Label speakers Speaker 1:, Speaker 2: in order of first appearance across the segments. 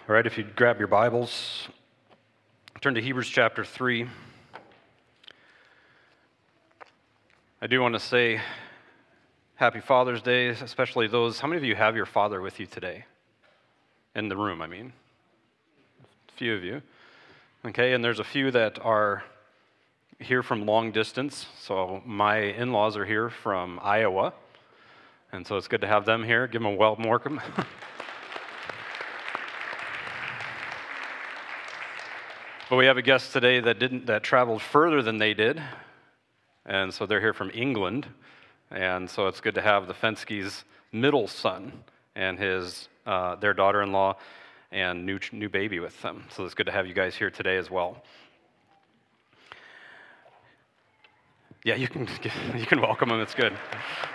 Speaker 1: All right, if you'd grab your Bibles, turn to Hebrews chapter 3. I do want to say happy Father's Day, especially those. How many of you have your father with you today? In the room, I mean. A few of you. Okay, and there's a few that are here from long distance. So my in-laws are here from Iowa, and so it's good to have them here. Give them a welcome. But we have a guest today that traveled further than they did, and so they're here from England, and so it's good to have the Fenskys' middle son and their daughter-in-law and new baby with them. So it's good to have you guys here today as well. Yeah, you can welcome them. It's good.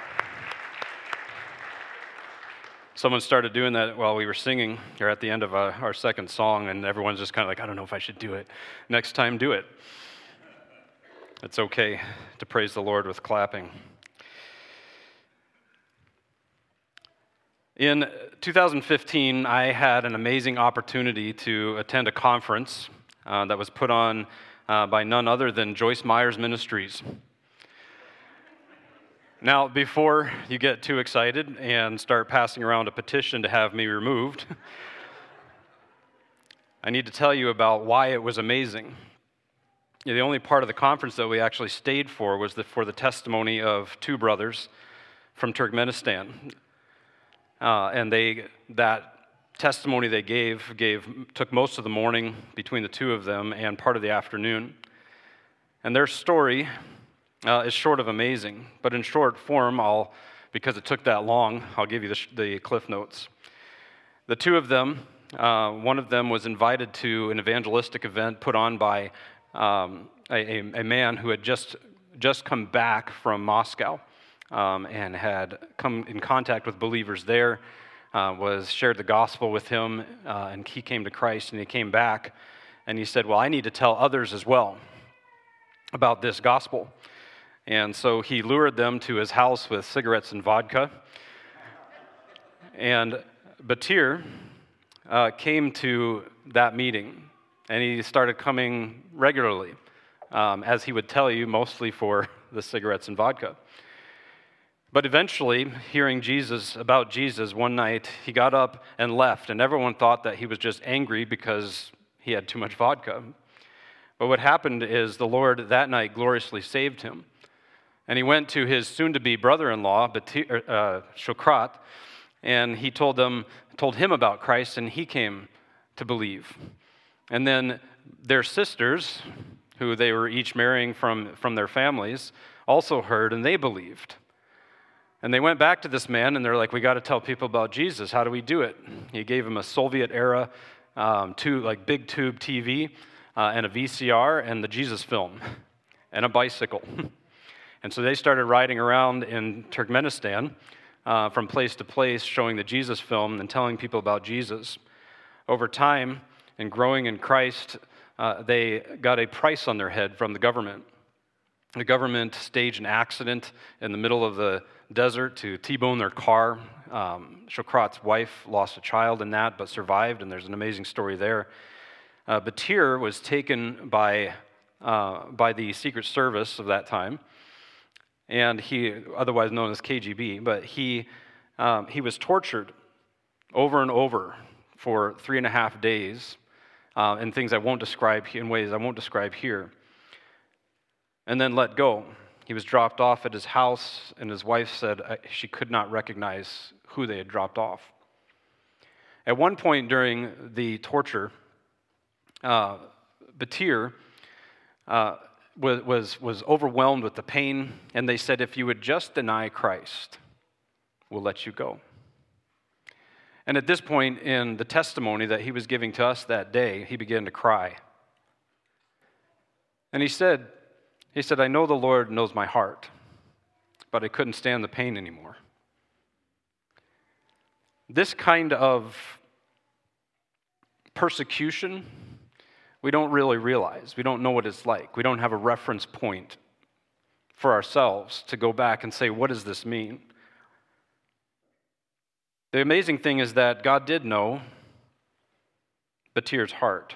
Speaker 1: Someone started doing that while we were singing, or at the end of our second song, and everyone's just kind of like, I don't know if I should do it. Next time, do it. It's okay to praise the Lord with clapping. In 2015, I had an amazing opportunity to attend a conference that was put on by none other than Joyce Myers Ministries. Now, before you get too excited and start passing around a petition to have me removed, I need to tell you about why it was amazing. The only part of the conference that we actually stayed for was for the testimony of two brothers from Turkmenistan. And that testimony they took most of the morning between the two of them and part of the afternoon. And their story is short of amazing, but in short form, because it took that long, I'll give you the cliff notes. The two of them, one of them was invited to an evangelistic event put on by a man who had just come back from Moscow and had come in contact with believers there, shared the gospel with him, and he came to Christ, and he came back, and he said, well, I need to tell others as well about this gospel. And so he lured them to his house with cigarettes and vodka. And Batir came to that meeting, and he started coming regularly, as he would tell you, mostly for the cigarettes and vodka. But eventually, hearing about Jesus one night, he got up and left, and everyone thought that he was just angry because he had too much vodka. But what happened is the Lord that night gloriously saved him. And he went to his soon-to-be brother-in-law, Shokrat, and he told him about Christ, and he came to believe. And then their sisters, who they were each marrying from their families, also heard, and they believed. And they went back to this man, and they're like, we got to tell people about Jesus. How do we do it? He gave them a Soviet-era big tube TV and a VCR and the Jesus film and a bicycle. And so they started riding around in Turkmenistan from place to place, showing the Jesus film and telling people about Jesus. Over time, and growing in Christ, they got a price on their head from the government. The government staged an accident in the middle of the desert to T-bone their car. Shokrat's wife lost a child in that, but survived, and there's an amazing story there. Batir was taken by the Secret Service of that time, and he, otherwise known as KGB, but he was tortured over and over for 3.5 days in things I won't describe, in ways I won't describe here, and then let go. He was dropped off at his house, and his wife said she could not recognize who they had dropped off. At one point during the torture, Batir was overwhelmed with the pain, and they said, if you would just deny Christ, we'll let you go. And at this point in the testimony that he was giving to us that day, he began to cry. And he said, I know the Lord knows my heart, but I couldn't stand the pain anymore. This kind of persecution, we don't really realize. We don't know what it's like. We don't have a reference point for ourselves to go back and say, what does this mean? The amazing thing is that God did know, Battir's heart.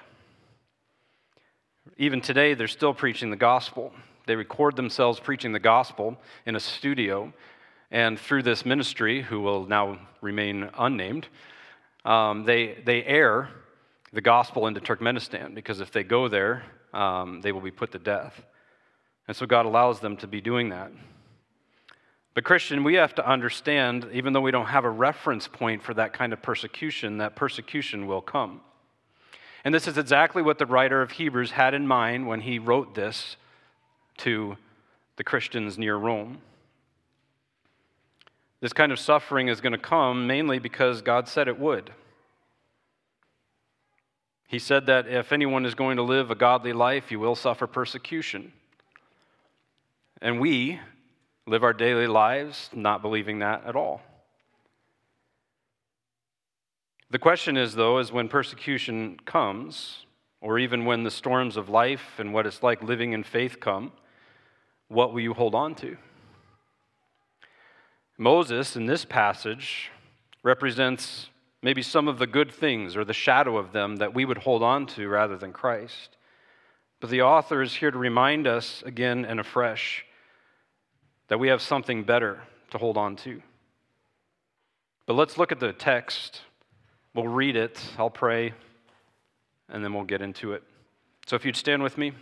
Speaker 1: Even today, they're still preaching the gospel. They record themselves preaching the gospel in a studio, and through this ministry, who will now remain unnamed, they air the gospel into Turkmenistan, because if they go there, they will be put to death. And so God allows them to be doing that. But Christian, we have to understand, even though we don't have a reference point for that kind of persecution, that persecution will come. And this is exactly what the writer of Hebrews had in mind when he wrote this to the Christians near Rome. This kind of suffering is going to come mainly because God said it would. He said that if anyone is going to live a godly life, you will suffer persecution. And we live our daily lives not believing that at all. The question is, though, is when persecution comes, or even when the storms of life and what it's like living in faith come, what will you hold on to? Moses, in this passage, represents maybe some of the good things or the shadow of them that we would hold on to rather than Christ. But the author is here to remind us again and afresh that we have something better to hold on to. But let's look at the text. We'll read it, I'll pray, and then we'll get into it. So if you'd stand with me.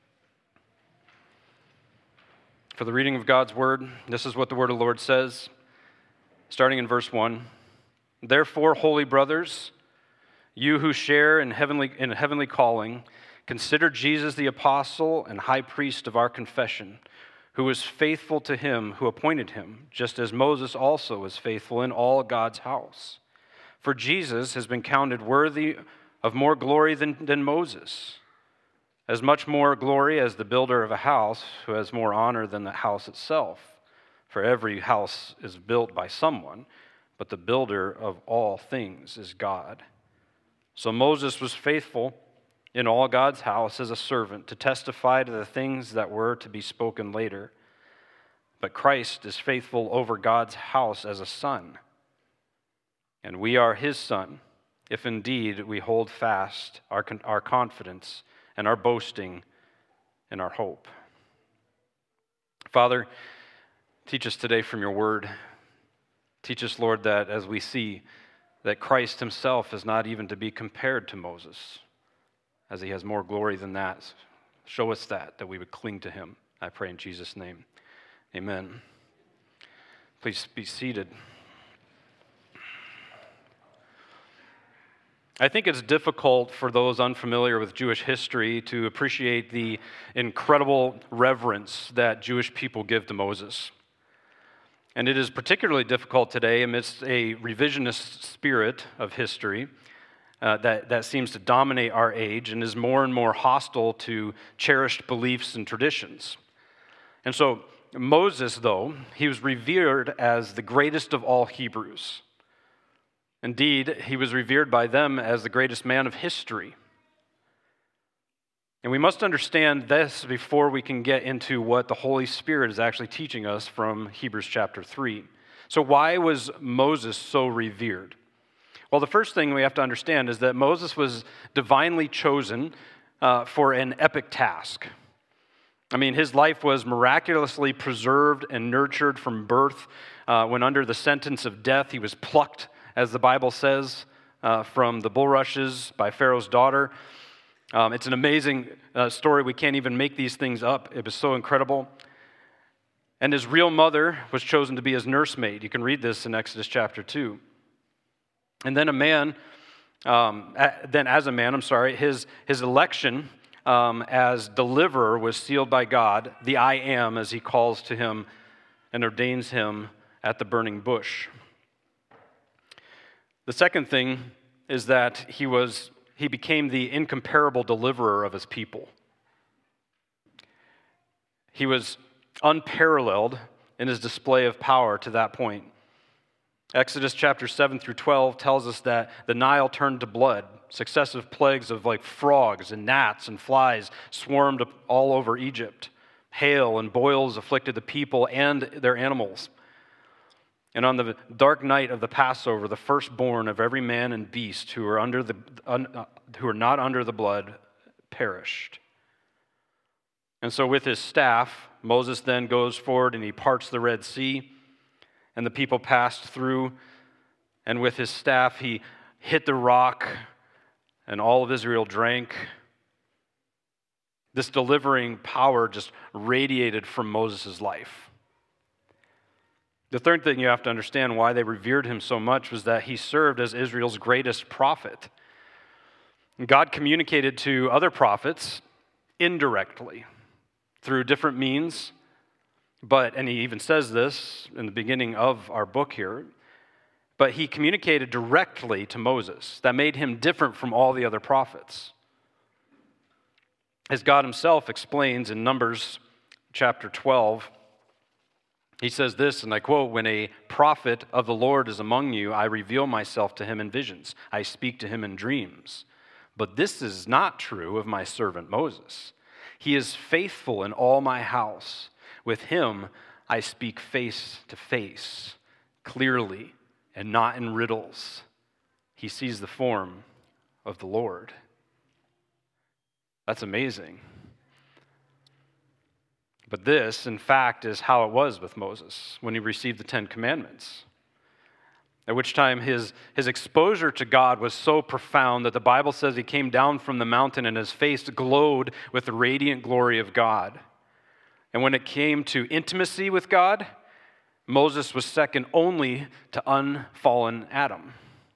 Speaker 1: For the reading of God's word, this is what the word of the Lord says, starting in verse 1. Therefore, holy brothers, you who share in heavenly calling, consider Jesus the apostle and high priest of our confession, who was faithful to him who appointed him, just as Moses also was faithful in all God's house. For Jesus has been counted worthy of more glory than Moses, as much more glory as the builder of a house, who has more honor than the house itself. For every house is built by someone, but the builder of all things is God. So Moses was faithful in all God's house as a servant to testify to the things that were to be spoken later. But Christ is faithful over God's house as a son. And we are his son, if indeed we hold fast our confidence and our boasting and our hope. Father, teach us today from your word. Teach us, Lord, that as we see that Christ himself is not even to be compared to Moses, as he has more glory than that. Show us that we would cling to him. I pray in Jesus' name. Amen. Please be seated. I think it's difficult for those unfamiliar with Jewish history to appreciate the incredible reverence that Jewish people give to Moses. And it is particularly difficult today amidst a revisionist spirit of history that seems to dominate our age and is more and more hostile to cherished beliefs and traditions. And so Moses, though, he was revered as the greatest of all Hebrews. Indeed, he was revered by them as the greatest man of history. And we must understand this before we can get into what the Holy Spirit is actually teaching us from Hebrews chapter 3. So why was Moses so revered? Well, the first thing we have to understand is that Moses was divinely chosen for an epic task. I mean, his life was miraculously preserved and nurtured from birth. When under the sentence of death, he was plucked, as the Bible says, from the bulrushes by Pharaoh's daughter. It's an amazing story. We can't even make these things up. It was so incredible. And his real mother was chosen to be his nursemaid. You can read this in Exodus chapter 2. And then his election as deliverer was sealed by God, the I Am, as he calls to him and ordains him at the burning bush. The second thing is that he became the incomparable deliverer of his people. He was unparalleled in his display of power to that point. Exodus chapter 7 through 12 tells us that the Nile turned to blood. Successive plagues of frogs and gnats and flies swarmed all over Egypt. Hail and boils afflicted the people and their animals. And on the dark night of the Passover, the firstborn of every man and beast who are not under the blood perished. And so with his staff, Moses then goes forward and he parts the Red Sea, and the people passed through, and with his staff he hit the rock, and all of Israel drank. This delivering power just radiated from Moses' life. The third thing you have to understand why they revered him so much was that he served as Israel's greatest prophet. God communicated to other prophets indirectly through different means, and he even says this in the beginning of our book here, but he communicated directly to Moses. That made him different from all the other prophets. As God himself explains in Numbers chapter 12, he says this, and I quote, "When a prophet of the Lord is among you, I reveal myself to him in visions. I speak to him in dreams. But this is not true of my servant Moses. He is faithful in all my house. With him I speak face to face, clearly, and not in riddles. He sees the form of the Lord." That's amazing. But this, in fact, is how it was with Moses when he received the Ten Commandments, at which time his exposure to God was so profound that the Bible says he came down from the mountain and his face glowed with the radiant glory of God. And when it came to intimacy with God, Moses was second only to unfallen Adam.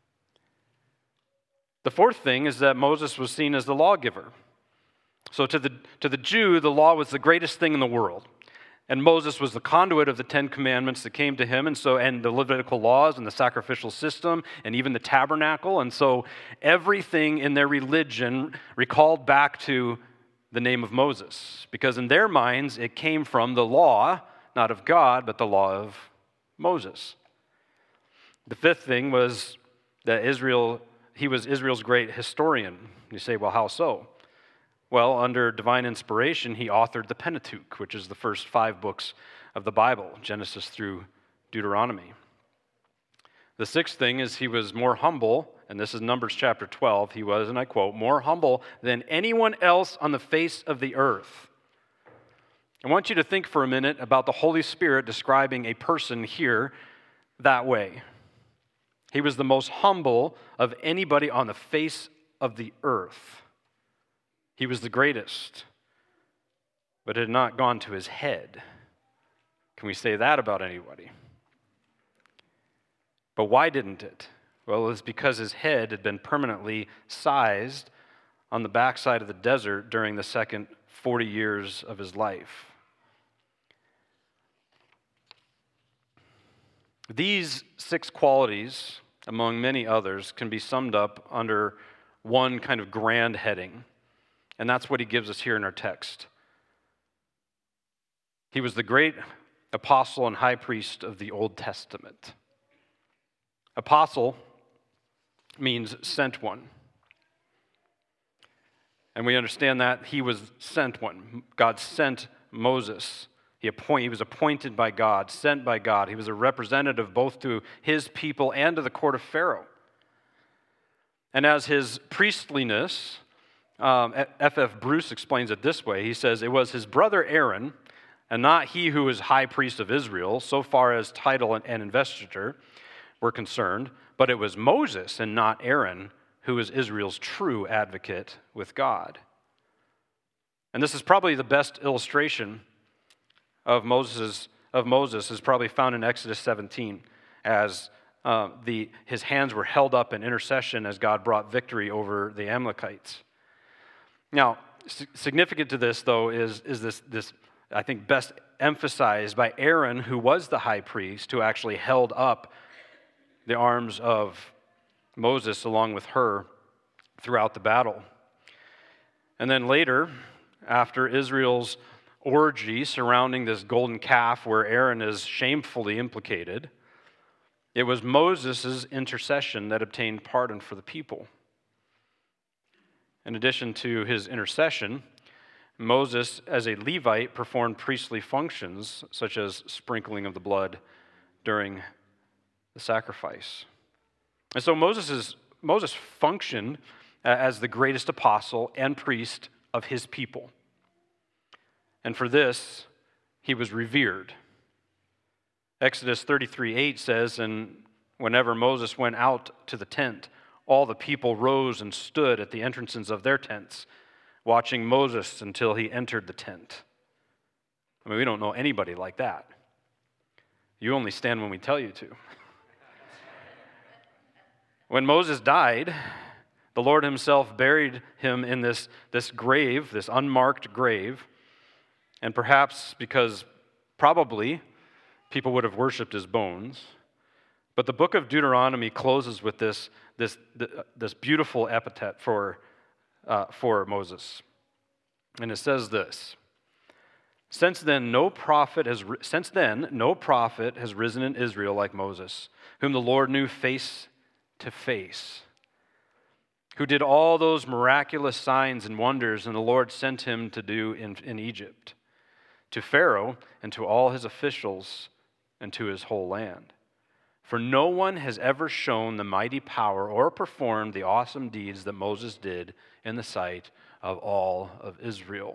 Speaker 1: The fourth thing is that Moses was seen as the lawgiver. So to the Jew, the law was the greatest thing in the world. And Moses was the conduit of the Ten Commandments that came to him, and the Levitical laws and the sacrificial system and even the tabernacle. And so everything in their religion recalled back to the name of Moses, because in their minds it came from the law, not of God, but the law of Moses. The fifth thing was that he was Israel's great historian. You say, well, how so? Well, under divine inspiration, he authored the Pentateuch, which is the first 5 books of the Bible, Genesis through Deuteronomy. The sixth thing is he was more humble, and this is Numbers chapter 12. He was, and I quote, "more humble than anyone else on the face of the earth." I want you to think for a minute about the Holy Spirit describing a person here that way. He was the most humble of anybody on the face of the earth. He was the greatest, but it had not gone to his head. Can we say that about anybody? But why didn't it? Well, it's because his head had been permanently sized on the backside of the desert during the second 40 years of his life. These 6 qualities, among many others, can be summed up under one kind of grand heading. And that's what he gives us here in our text. He was the great apostle and high priest of the Old Testament. Apostle means sent one. And we understand that he was sent one. God sent Moses. He was appointed by God, sent by God. He was a representative both to his people and to the court of Pharaoh. And as his priestliness, F.F. Bruce explains it this way. He says, "It was his brother Aaron, and not he who was high priest of Israel, so far as title and investiture were concerned, but it was Moses and not Aaron who was Israel's true advocate with God." And this is probably the best illustration of Moses is probably found in Exodus 17, as his hands were held up in intercession as God brought victory over the Amalekites. Now, significant to this, though, is this, I think, best emphasized by Aaron, who was the high priest, who actually held up the arms of Moses along with her throughout the battle. And then later, after Israel's orgy surrounding this golden calf where Aaron is shamefully implicated, it was Moses' intercession that obtained pardon for the people. In addition to his intercession, Moses, as a Levite, performed priestly functions such as sprinkling of the blood during the sacrifice. And so Moses functioned as the greatest apostle and priest of his people. And for this, he was revered. Exodus 33:8 says, "And whenever Moses went out to the tent, all the people rose and stood at the entrances of their tents, watching Moses until he entered the tent." I mean, we don't know anybody like that. You only stand when we tell you to. When Moses died, the Lord himself buried him in this grave, this unmarked grave, and perhaps because probably people would have worshipped his bones. But the book of Deuteronomy closes with this beautiful epithet for Moses. And it says this: Since then no prophet has risen in Israel like Moses, whom the Lord knew face to face, who did all those miraculous signs and wonders, and the Lord sent him to do in Egypt, to Pharaoh and to all his officials and to his whole land. For no one has ever shown the mighty power or performed the awesome deeds that Moses did in the sight of all of Israel.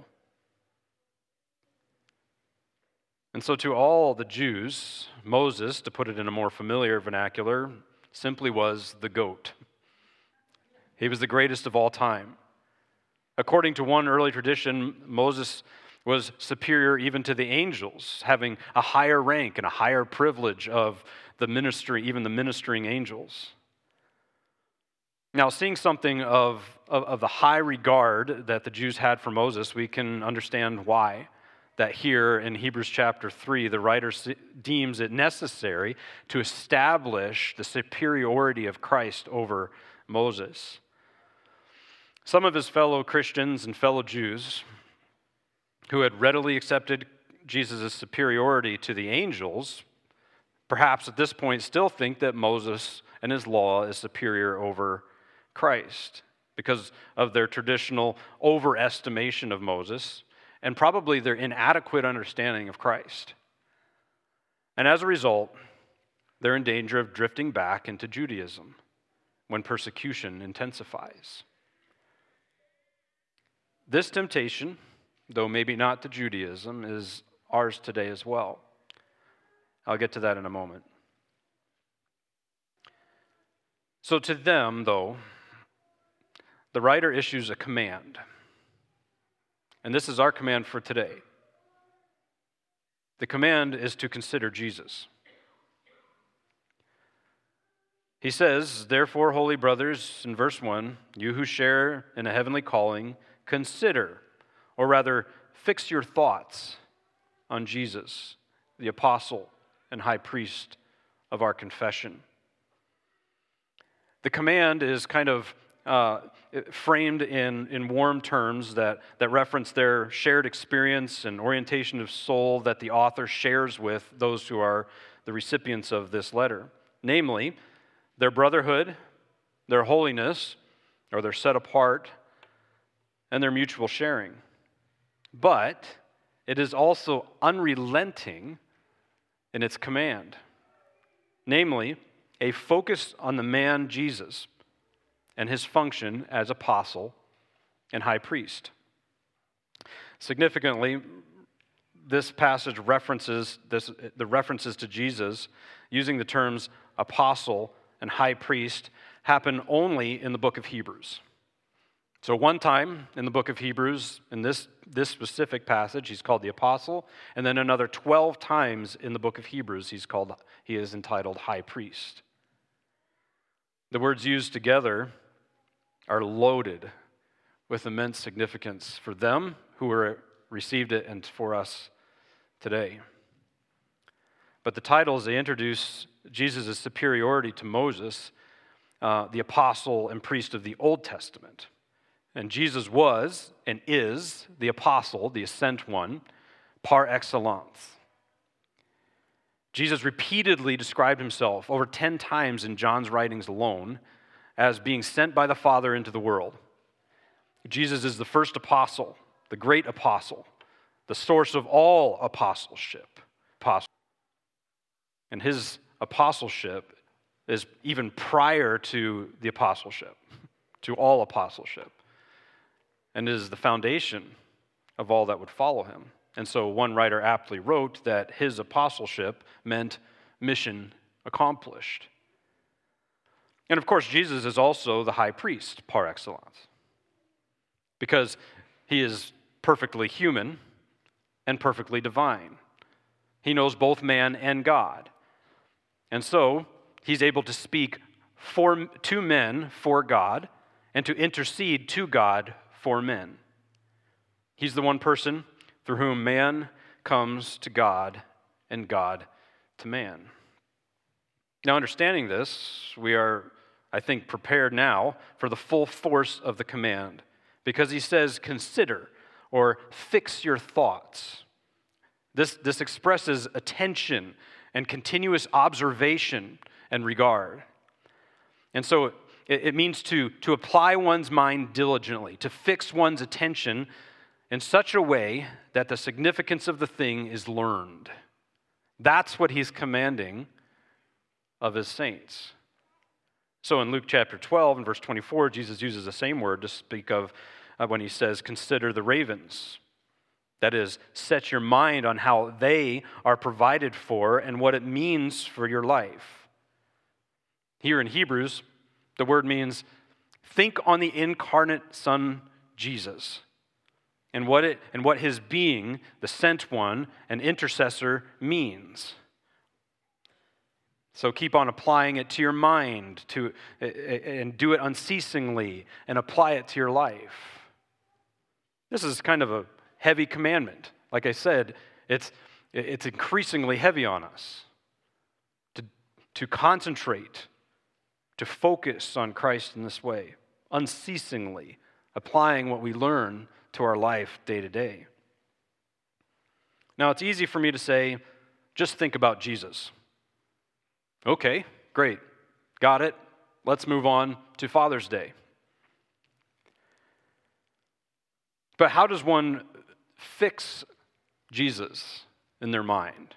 Speaker 1: And so to all the Jews, Moses, to put it in a more familiar vernacular, simply was the GOAT. He was the greatest of all time. According to one early tradition, Moses was superior even to the angels, having a higher rank and a higher privilege of the ministry, even the ministering angels. Now, seeing something of the high regard that the Jews had for Moses, we can understand why. That here in Hebrews chapter 3, the writer deems it necessary to establish the superiority of Christ over Moses. Some of his fellow Christians and fellow Jews who had readily accepted Jesus' superiority to the angels, perhaps at this point still think that Moses and his law is superior over Christ because of their traditional overestimation of Moses and probably their inadequate understanding of Christ. And as a result, they're in danger of drifting back into Judaism when persecution intensifies. This temptation, though maybe not to Judaism, is ours today as well. I'll get to that in a moment. So to them, though, the writer issues a command. And this is our command for today. The command is to consider Jesus. He says, "Therefore, holy brothers," in verse 1, "you who share in a heavenly calling, consider," or rather, fix your thoughts on Jesus, the apostle and high priest of our confession. The command is kind of framed in warm terms that reference their shared experience and orientation of soul that the author shares with those who are the recipients of this letter. Namely, their brotherhood, their holiness, or their set apart, and their mutual sharing. But it is also unrelenting in its command. Namely, a focus on the man Jesus and his function as apostle and high priest. Significantly, this passage references the references to Jesus using the terms apostle and high priest happen only in the book of Hebrews. So one time in the book of Hebrews, in this specific passage, he's called the apostle, and then another 12 times in the book of Hebrews, he is entitled high priest. The words used together are loaded with immense significance for them who received it and for us today. But the titles, they introduce Jesus' superiority to Moses, the apostle and priest of the Old Testament. And Jesus was and is the apostle, the sent one, par excellence. Jesus repeatedly described himself over 10 times in John's writings alone as being sent by the Father into the world. Jesus is the first apostle, the great apostle, the source of all apostleship. And his apostleship is even prior to the apostleship, to all apostleship. And it is the foundation of all that would follow him. And so one writer aptly wrote that his apostleship meant mission accomplished. And of course, Jesus is also the high priest par excellence, because he is perfectly human and perfectly divine. He knows both man and God. And so he's able to speak to men for God and to intercede to God for men. He's the one person through whom man comes to God and God to man. Now, understanding this, we are, I think, prepared now for the full force of the command, because he says, consider or fix your thoughts. This expresses attention and continuous observation and regard. And so it means to apply one's mind diligently, to fix one's attention in such a way that the significance of the thing is learned. That's what he's commanding of his saints. So in Luke chapter 12 and verse 24, Jesus uses the same word to speak of when he says, consider the ravens. That is, set your mind on how they are provided for and what it means for your life. Here in Hebrews, the word means think on the incarnate Son, Jesus, and what his being, the sent one, an intercessor, means. So keep on applying it to your mind and do it unceasingly and apply it to your life. This is kind of a heavy commandment. Like I said, it's increasingly heavy on us to concentrate, to focus on Christ in this way, unceasingly applying what we learn to our life day to day. Now, it's easy for me to say, just think about Jesus. Okay, great. Got it. Let's move on to Father's Day. But how does one fix Jesus in their mind?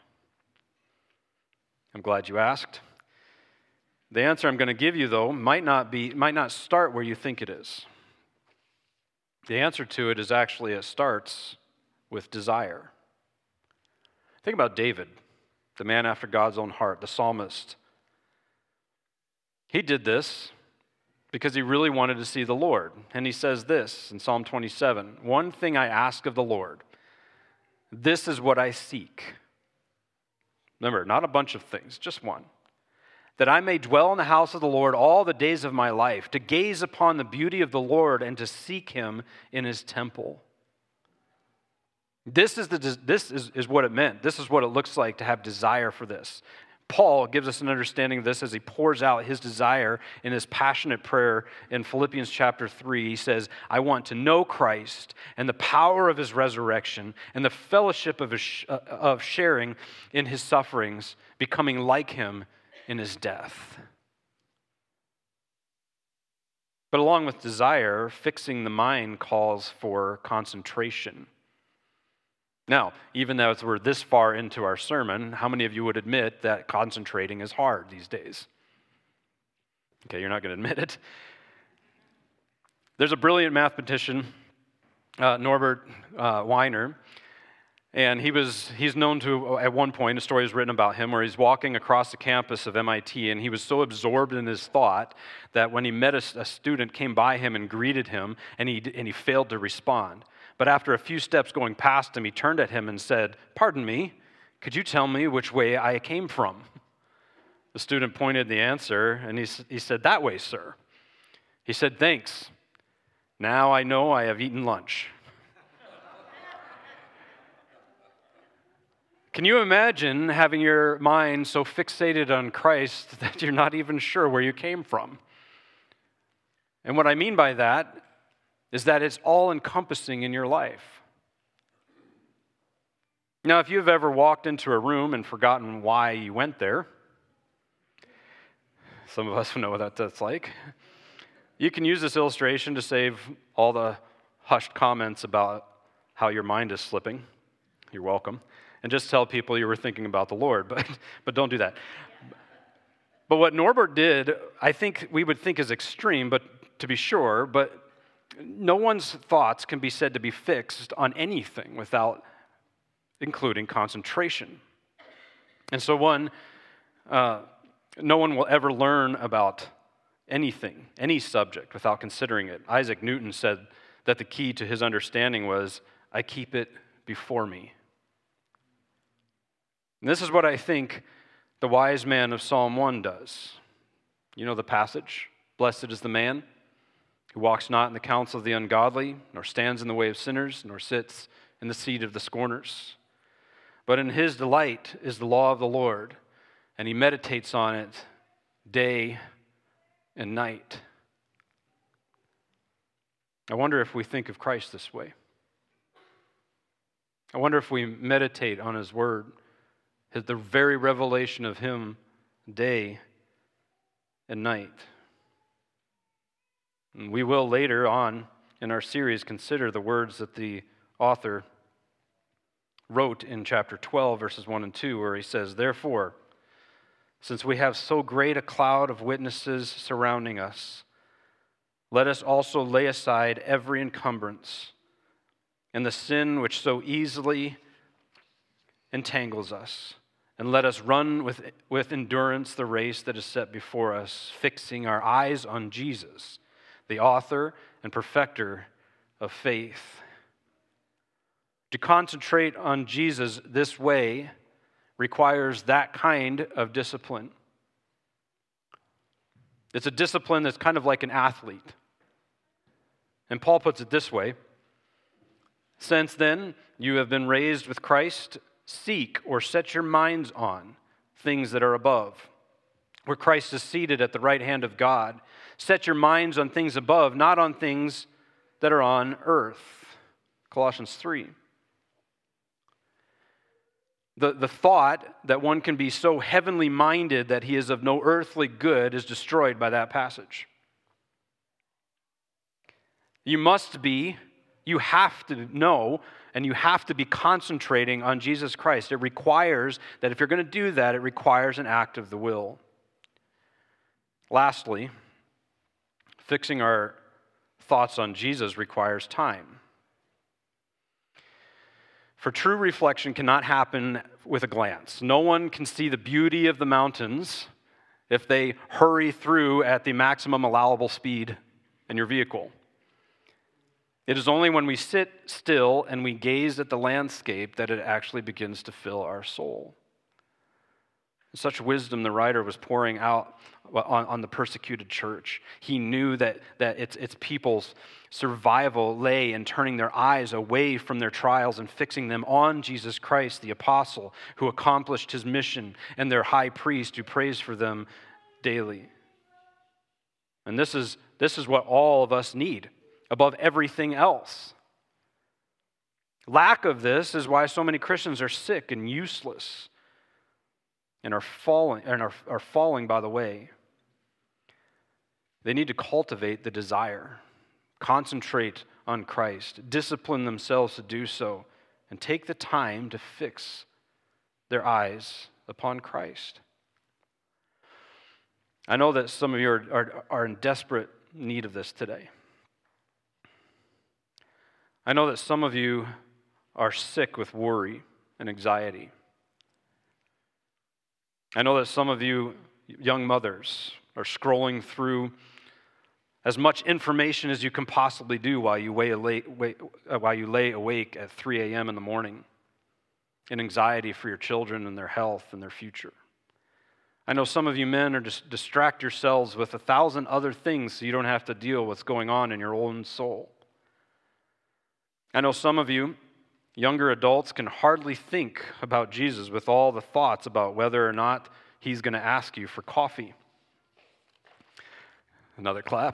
Speaker 1: I'm glad you asked. The answer I'm going to give you, though, might not start where you think it is. The answer to it is actually it starts with desire. Think about David, the man after God's own heart, the psalmist. He did this because he really wanted to see the Lord. And he says this in Psalm 27, one thing I ask of the Lord, this is what I seek. Remember, not a bunch of things, just one. That I may dwell in the house of the Lord all the days of my life, to gaze upon the beauty of the Lord and to seek him in his temple. This is what it meant. This is what it looks like to have desire for this. Paul gives us an understanding of this as he pours out his desire in his passionate prayer in Philippians chapter 3. He says, I want to know Christ and the power of his resurrection and the fellowship of sharing in his sufferings, becoming like him in his death. But along with desire, fixing the mind calls for concentration. Now, even though we're this far into our sermon, how many of you would admit that concentrating is hard these days? Okay, you're not going to admit it. There's a brilliant mathematician, Norbert Wiener, and he's known to, at one point, a story is written about him where he's walking across the campus of MIT, and he was so absorbed in his thought that when he met a student, came by him and greeted him, and he failed to respond. But after a few steps going past him, he turned at him and said, pardon me, could you tell me which way I came from? The student pointed the answer, and he said, that way, sir. He said, thanks. Now I know I have eaten lunch. Can you imagine having your mind so fixated on Christ that you're not even sure where you came from? And what I mean by that is that it's all-encompassing in your life. Now, if you've ever walked into a room and forgotten why you went there, some of us know what that's like, you can use this illustration to save all the hushed comments about how your mind is slipping. You're welcome. And just tell people you were thinking about the Lord, but don't do that. But what Norbert did, I think we would think is extreme, but to be sure, but no one's thoughts can be said to be fixed on anything without including concentration. And so no one will ever learn about anything, any subject, without considering it. Isaac Newton said that the key to his understanding was, I keep it before me. And this is what I think the wise man of Psalm 1 does. You know the passage? Blessed is the man who walks not in the counsel of the ungodly, nor stands in the way of sinners, nor sits in the seat of the scorners. But in his delight is the law of the Lord, and he meditates on it day and night. I wonder if we think of Christ this way. I wonder if we meditate on his word, the very revelation of him day and night. And we will later on in our series consider the words that the author wrote in chapter 12, verses 1 and 2, where he says, Therefore, since we have so great a cloud of witnesses surrounding us, let us also lay aside every encumbrance and the sin which so easily entangles us, and let us run with endurance the race that is set before us, fixing our eyes on Jesus, the author and perfecter of faith. To concentrate on Jesus this way requires that kind of discipline. It's a discipline that's kind of like an athlete. And Paul puts it this way, Since then you have been raised with Christ, seek or set your minds on things that are above, where Christ is seated at the right hand of God. Set your minds on things above, not on things that are on earth. Colossians 3. The thought that one can be so heavenly minded that he is of no earthly good is destroyed by that passage. You have to know, and you have to be concentrating on Jesus Christ. It requires that if you're going to do that, it requires an act of the will. Lastly, fixing our thoughts on Jesus requires time. For true reflection cannot happen with a glance. No one can see the beauty of the mountains if they hurry through at the maximum allowable speed in your vehicle. It is only when we sit still and we gaze at the landscape that it actually begins to fill our soul. Such wisdom the writer was pouring out on the persecuted church. He knew that its people's survival lay in turning their eyes away from their trials and fixing them on Jesus Christ, the apostle, who accomplished his mission, and their high priest, who prays for them daily. And this is what all of us need, above everything else. Lack of this is why so many Christians are sick and useless and are falling by the way. They need to cultivate the desire, concentrate on Christ, discipline themselves to do so, and take the time to fix their eyes upon Christ. I know that some of you are in desperate need of this today. I know that some of you are sick with worry and anxiety. I know that some of you young mothers are scrolling through as much information as you can possibly do while you lay awake at 3 a.m. in the morning in anxiety for your children and their health and their future. I know some of you men are just distract yourselves with 1,000 other things so you don't have to deal with what's going on in your own soul. I know some of you younger adults can hardly think about Jesus with all the thoughts about whether or not he's going to ask you for coffee. Another clap.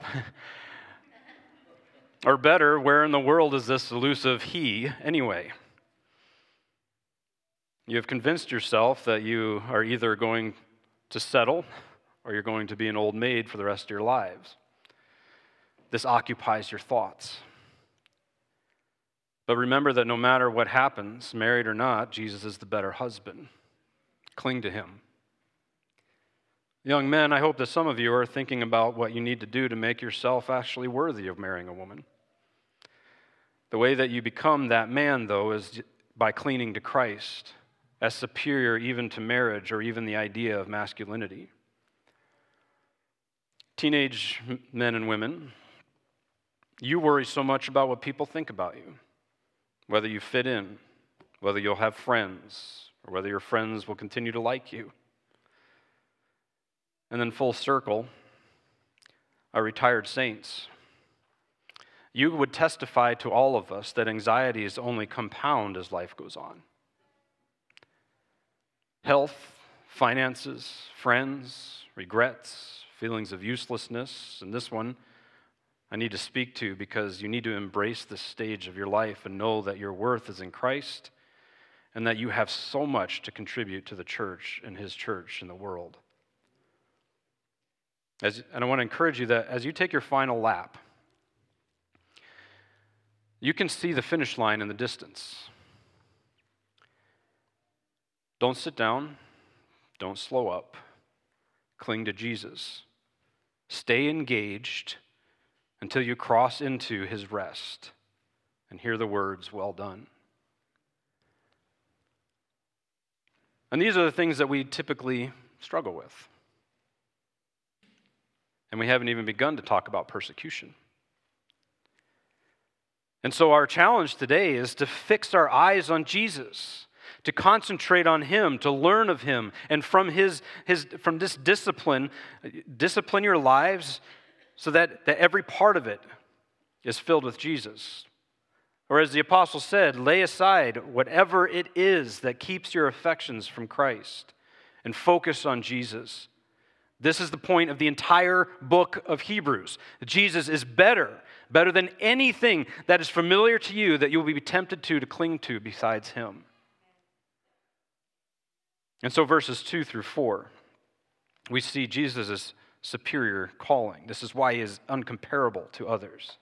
Speaker 1: Or better, where in the world is this elusive he anyway? You have convinced yourself that you are either going to settle or you're going to be an old maid for the rest of your lives. This occupies your thoughts. But remember that no matter what happens, married or not, Jesus is the better husband. Cling to him. Young men, I hope that some of you are thinking about what you need to do to make yourself actually worthy of marrying a woman. The way that you become that man, though, is by clinging to Christ, as superior even to marriage or even the idea of masculinity. Teenage men and women, you worry so much about what people think about you, whether you fit in, whether you'll have friends, or whether your friends will continue to like you. And then full circle, our retired saints. You would testify to all of us that anxieties only compound as life goes on. Health, finances, friends, regrets, feelings of uselessness, and this one I need to speak to because you need to embrace this stage of your life and know that your worth is in Christ and that you have so much to contribute to the church and His church in the world. And I want to encourage you that as you take your final lap, you can see the finish line in the distance. Don't sit down. Don't slow up. Cling to Jesus. Stay engaged until you cross into His rest and hear the words, "Well done." And these are the things that we typically struggle with. And we haven't even begun to talk about persecution. And so our challenge today is to fix our eyes on Jesus, to concentrate on Him, to learn of Him, and from from this discipline your lives so that every part of it is filled with Jesus. Or as the apostle said, lay aside whatever it is that keeps your affections from Christ and focus on Jesus. This is the point of the entire book of Hebrews. Jesus is better than anything that is familiar to you that you will be tempted to cling to besides Him. And so verses 2 through 4, we see Jesus' superior calling. This is why He is uncomparable to others.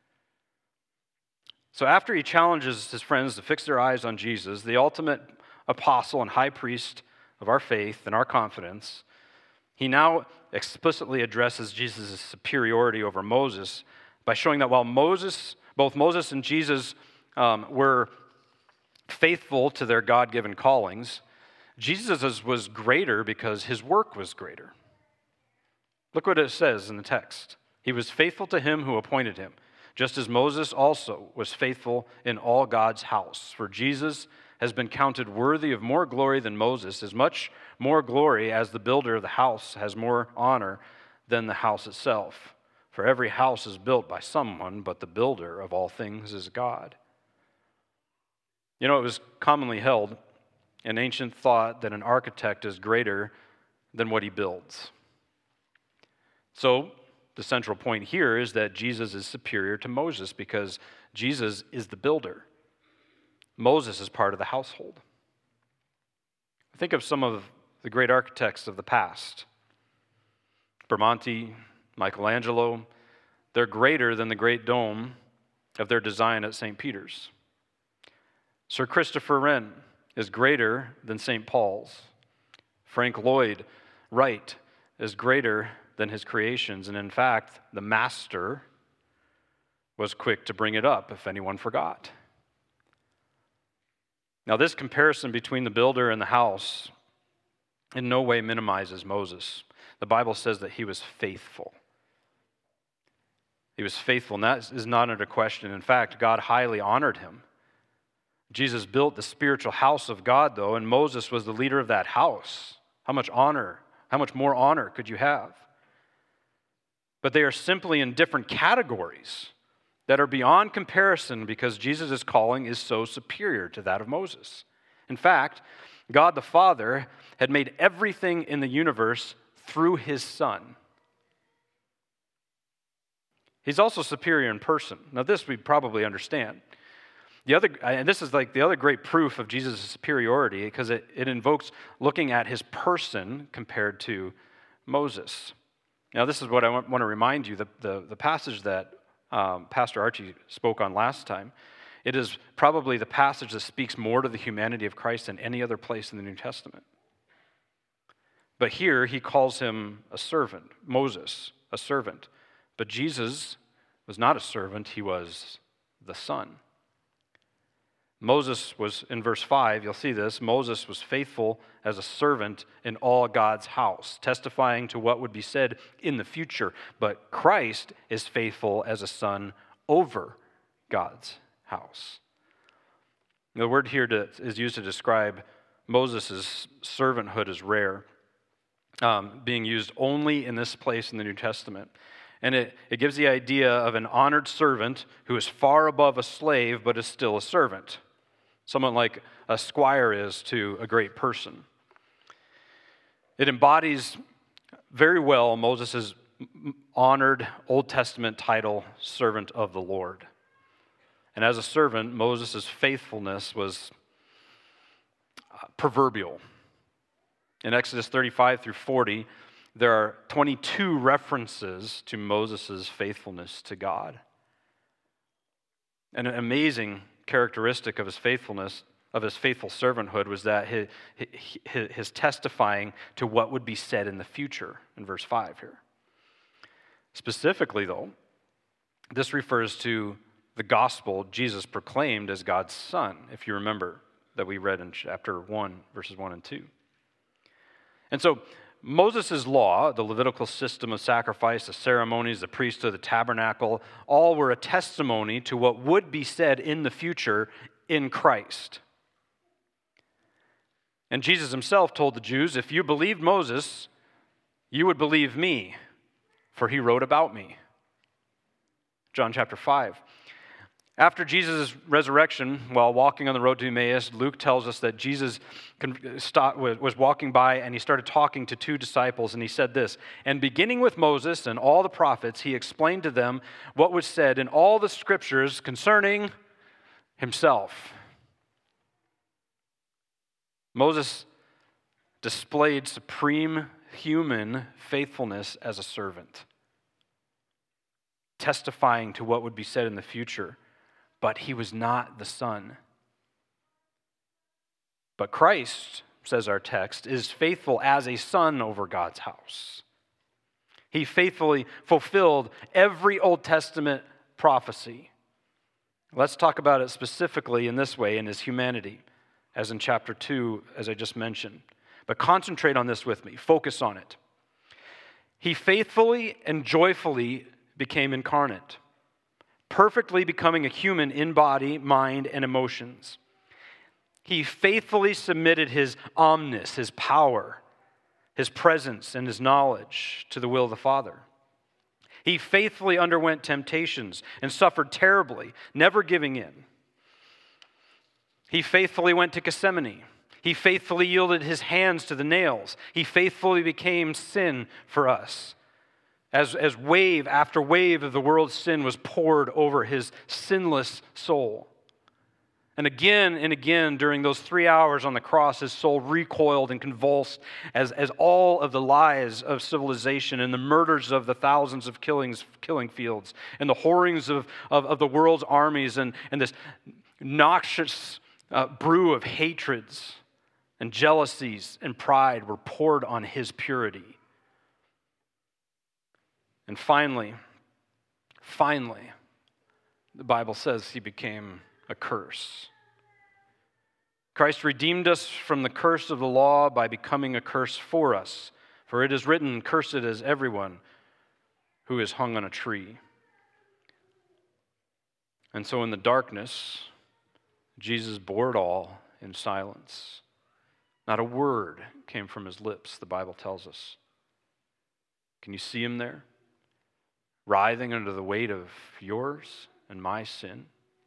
Speaker 1: So after He challenges His friends to fix their eyes on Jesus, the ultimate apostle and high priest of our faith and our confidence, He now explicitly addresses Jesus' superiority over Moses by showing that while both Moses and Jesus were faithful to their God-given callings, Jesus' was greater because His work was greater. Look what it says in the text. He was faithful to Him who appointed Him, just as Moses also was faithful in all God's house. For Jesus has been counted worthy of more glory than Moses, as much more glory as the builder of the house has more honor than the house itself. For every house is built by someone, but the builder of all things is God. You know, it was commonly held in ancient thought that an architect is greater than what he builds. So, the central point here is that Jesus is superior to Moses because Jesus is the builder. Moses is part of the household. Think of some of the great architects of the past. Bramante, Michelangelo, they're greater than the great dome of their design at St. Peter's. Sir Christopher Wren is greater than St. Paul's. Frank Lloyd Wright is greater than his creations, and in fact, the master was quick to bring it up if anyone forgot. Now, this comparison between the builder and the house in no way minimizes Moses. The Bible says that he was faithful. He was faithful, and that is not under question. In fact, God highly honored him. Jesus built the spiritual house of God, though, and Moses was the leader of that house. How much more honor could you have? But they are simply in different categories that are beyond comparison because Jesus' calling is so superior to that of Moses. In fact, God the Father had made everything in the universe through His Son. He's also superior in person. Now, this we probably understand. And this is like the other great proof of Jesus' superiority because it invokes looking at His person compared to Moses. Now, this is what I want to remind you, the passage that Pastor Archie spoke on last time. It is probably the passage that speaks more to the humanity of Christ than any other place in the New Testament. But here he calls him a servant, Moses, a servant. But Jesus was not a servant, he was the Son. Moses was, in verse 5, you'll see this, Moses was faithful as a servant in all God's house, testifying to what would be said in the future. But Christ is faithful as a son over God's house. The word here is used to describe Moses' servanthood as rare, being used only in this place in the New Testament. And it gives the idea of an honored servant who is far above a slave but is still a servant. Someone like a squire is to a great person. It embodies very well Moses' honored Old Testament title, servant of the Lord. And as a servant, Moses' faithfulness was proverbial. In Exodus 35 through 40, there are 22 references to Moses' faithfulness to God. And an amazing characteristic of his faithfulness, of his faithful servanthood, was that his testifying to what would be said in the future, in verse 5 here. Specifically, though, this refers to the gospel Jesus proclaimed as God's Son, if you remember, that we read in chapter 1, verses 1 and 2. And so, Moses' law, the Levitical system of sacrifice, the ceremonies, the priesthood, the tabernacle, all were a testimony to what would be said in the future in Christ. And Jesus himself told the Jews, if you believed Moses, you would believe me, for he wrote about me. John chapter 5. After Jesus' resurrection, while walking on the road to Emmaus, Luke tells us that Jesus was walking by and he started talking to two disciples, and he said this, and beginning with Moses and all the prophets, he explained to them what was said in all the scriptures concerning himself. Moses displayed supreme human faithfulness as a servant, testifying to what would be said in the future. But he was not the Son. But Christ, says our text, is faithful as a son over God's house. He faithfully fulfilled every Old Testament prophecy. Let's talk about it specifically in this way, in his humanity, as in chapter 2, as I just mentioned. But concentrate on this with me. Focus on it. He faithfully and joyfully became incarnate, perfectly becoming a human in body, mind, and emotions. He faithfully submitted his omnis, his power, his presence, and his knowledge to the will of the Father. He faithfully underwent temptations and suffered terribly, never giving in. He faithfully went to Gethsemane. He faithfully yielded his hands to the nails. He faithfully became sin for us. As wave after wave of the world's sin was poured over his sinless soul. And again during those 3 hours on the cross, his soul recoiled and convulsed as all of the lies of civilization and the murders of the thousands of killing fields and the whorings of the world's armies and this noxious brew of hatreds and jealousies and pride were poured on his purity. And finally, the Bible says he became a curse. Christ redeemed us from the curse of the law by becoming a curse for us. For it is written, cursed is everyone who is hung on a tree. And so in the darkness, Jesus bore it all in silence. Not a word came from his lips, the Bible tells us. Can you see him there? Writhing under the weight of yours and my sin.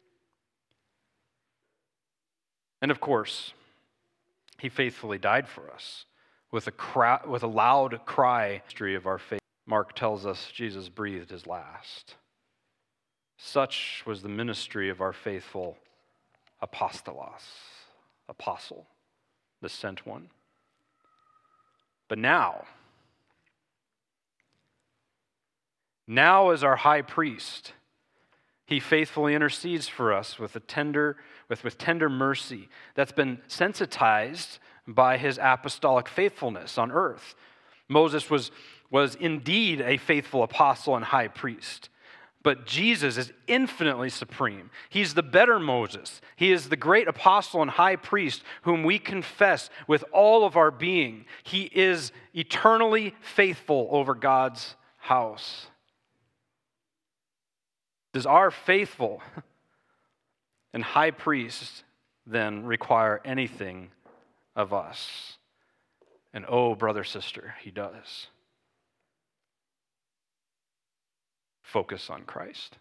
Speaker 1: And of course, he faithfully died for us with a loud cry. History of our faith. Mark tells us Jesus breathed his last. Such was the ministry of our faithful apostolos, apostle, the sent one. But now as our high priest, He faithfully intercedes for us with tender mercy that's been sensitized by his apostolic faithfulness on earth. Moses was indeed a faithful apostle and high priest, but Jesus is infinitely supreme. He's the better Moses. He is the great apostle and high priest whom we confess with all of our being. He is eternally faithful over God's house. Does our faithful and high priest then require anything of us? And oh, brother, sister, he does. Focus on Christ.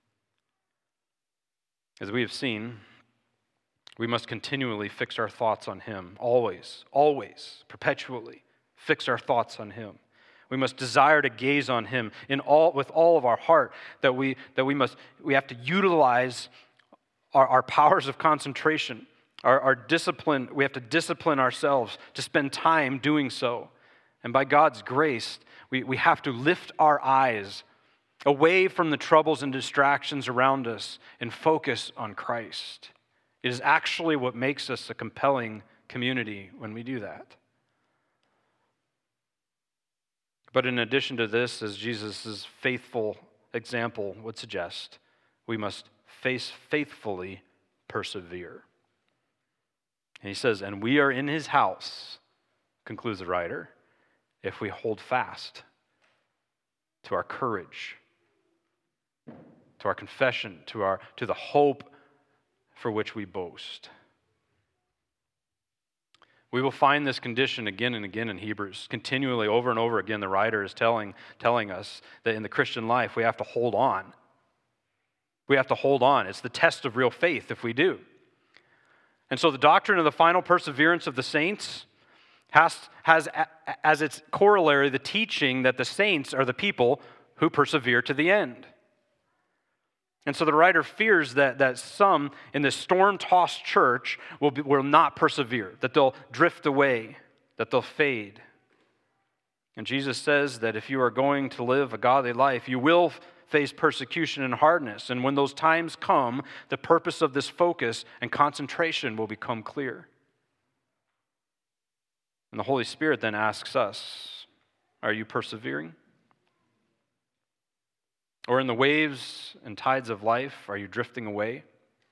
Speaker 1: As we have seen, we must continually fix our thoughts on him. Always, perpetually fix our thoughts on him. We must desire to gaze on him with all of our heart, that we have to utilize our powers of concentration, our discipline. We have to discipline ourselves to spend time doing so. And by God's grace, we have to lift our eyes away from the troubles and distractions around us and focus on Christ. It is actually what makes us a compelling community when we do that. But in addition to this, as Jesus' faithful example would suggest, we must faithfully persevere. And he says, and we are in his house, concludes the writer, if we hold fast to our courage, to our confession, to the hope for which we boast. We will find this condition again and again in Hebrews. Continually, over and over again, the writer is telling us that in the Christian life, we have to hold on. We have to hold on. It's the test of real faith if we do. And so the doctrine of the final perseverance of the saints has as its corollary the teaching that the saints are the people who persevere to the end. And so the writer fears that some in this storm-tossed church will not persevere, that they'll drift away, that they'll fade. And Jesus says that if you are going to live a godly life, you will face persecution and hardness. And when those times come, the purpose of this focus and concentration will become clear. And the Holy Spirit then asks us, are you persevering? Or in the waves and tides of life, are you drifting away?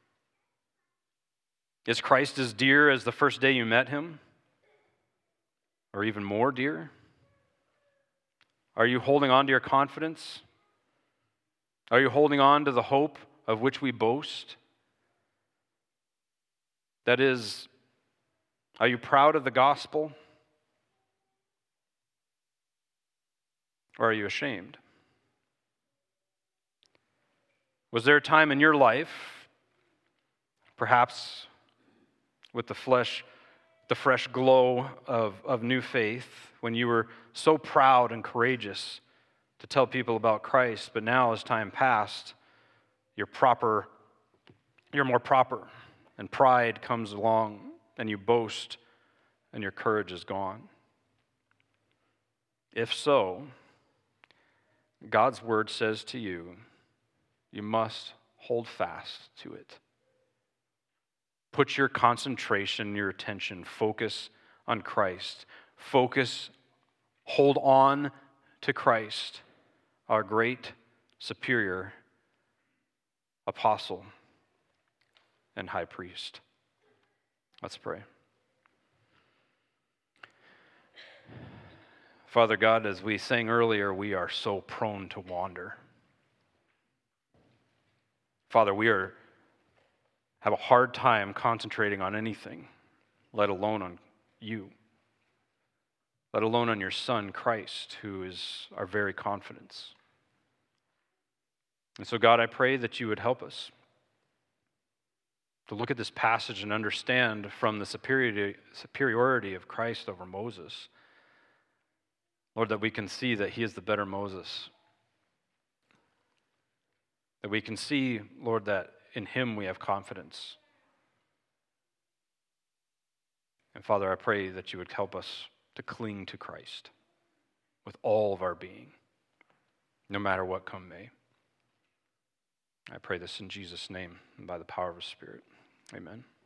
Speaker 1: Is Christ as dear as the first day you met him? Or even more dear? Are you holding on to your confidence? Are you holding on to the hope of which we boast? That is, are you proud of the gospel? Or are you ashamed? Was there a time in your life, perhaps with the fresh glow of new faith, when you were so proud and courageous to tell people about Christ, but now as time passed, you're more proper, and pride comes along, and you boast, and your courage is gone? If so, God's word says to you, you must hold fast to it. Put your concentration, your attention, focus on Christ. Hold on to Christ, our great, superior apostle and high priest. Let's pray. Father God, as we sang earlier, we are so prone to wander. Father, we have a hard time concentrating on anything, let alone on you, let alone on your Son, Christ, who is our very confidence. And so, God, I pray that you would help us to look at this passage and understand from the superiority of Christ over Moses, Lord, that we can see that he is the better Moses. That we can see, Lord, that in him we have confidence. And Father, I pray that you would help us to cling to Christ with all of our being, no matter what come may. I pray this in Jesus' name and by the power of His Spirit. Amen.